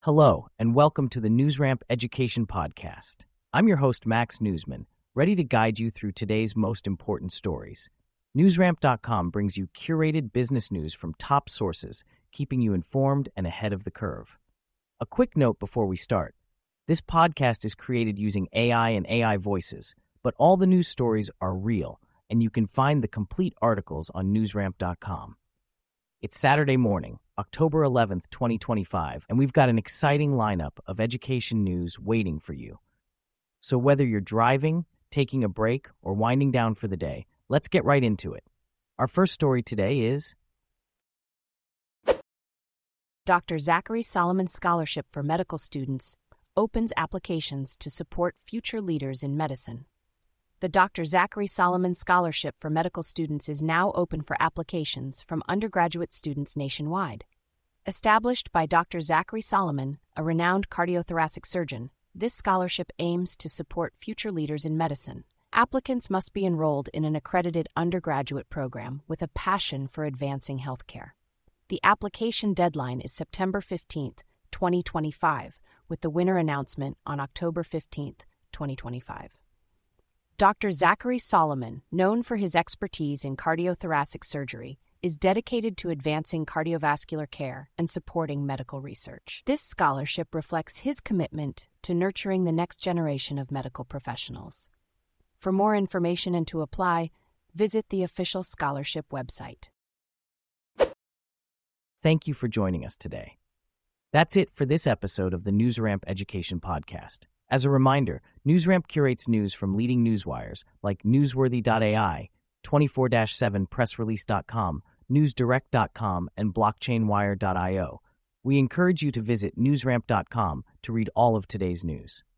Hello, and welcome to the NewsRamp Education Podcast. I'm your host, Max Newsman, ready to guide you through today's most important stories. NewsRamp.com brings you curated business news from top sources, keeping you informed and ahead of the curve. A quick note before we start. This podcast is created using AI and AI voices, but all the news stories are real, and you can find the complete articles on NewsRamp.com. It's Saturday morning, October 11th, 2025, and we've got an exciting lineup of education news waiting for you. So whether you're driving, taking a break, or winding down for the day, let's get right into it. Our first story today is Dr. Zachary Solomon Scholarship for Medical Students opens applications to support future leaders in medicine. The Dr. Zachary Solomon Scholarship for Medical Students is now open for applications from undergraduate students nationwide. Established by Dr. Zachary Solomon, a renowned cardiothoracic surgeon, this scholarship aims to support future leaders in medicine. Applicants must be enrolled in an accredited undergraduate program with a passion for advancing healthcare. The application deadline is September 15th, 2025, with the winner announcement on October 15th, 2025. Dr. Zachary Solomon, known for his expertise in cardiothoracic surgery, is dedicated to advancing cardiovascular care and supporting medical research. This scholarship reflects his commitment to nurturing the next generation of medical professionals. For more information and to apply, visit the official scholarship website. Thank you for joining us today. That's it for this episode of the NewsRamp Education Podcast. As a reminder, NewsRamp curates news from leading newswires like Newsworthy.ai, 24/7pressrelease.com, NewsDirect.com, and BlockchainWire.io. We encourage you to visit NewsRamp.com to read all of today's news.